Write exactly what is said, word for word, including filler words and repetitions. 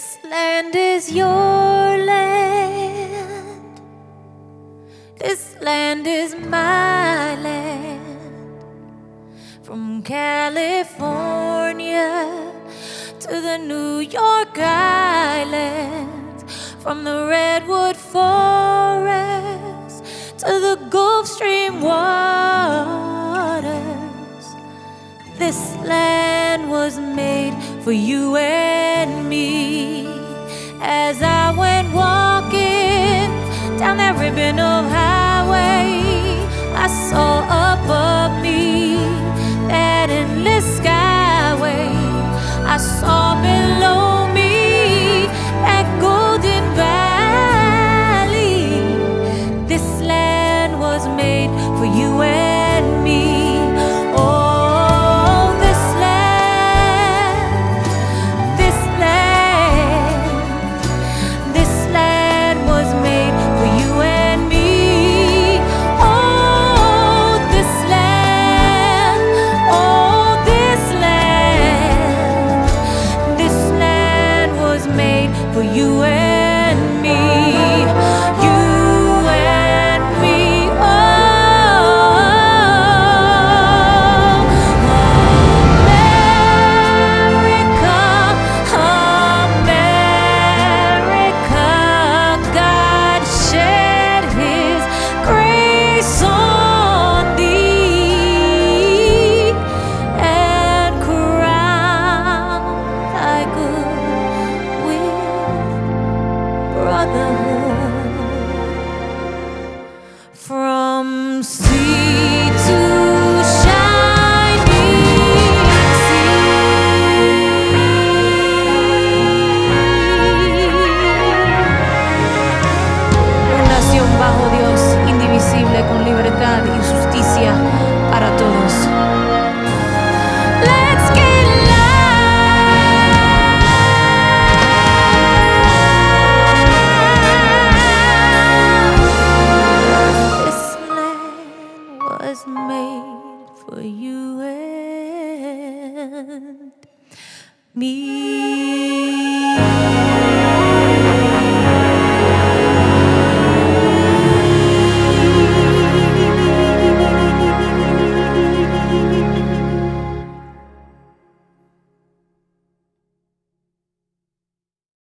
This land is your land. This land is my land. From California to the New York Islands, from the Redwood Forest to the Gulf Stream waters. This land was made for you and me. As I went walking down that ribbon of highway, I saw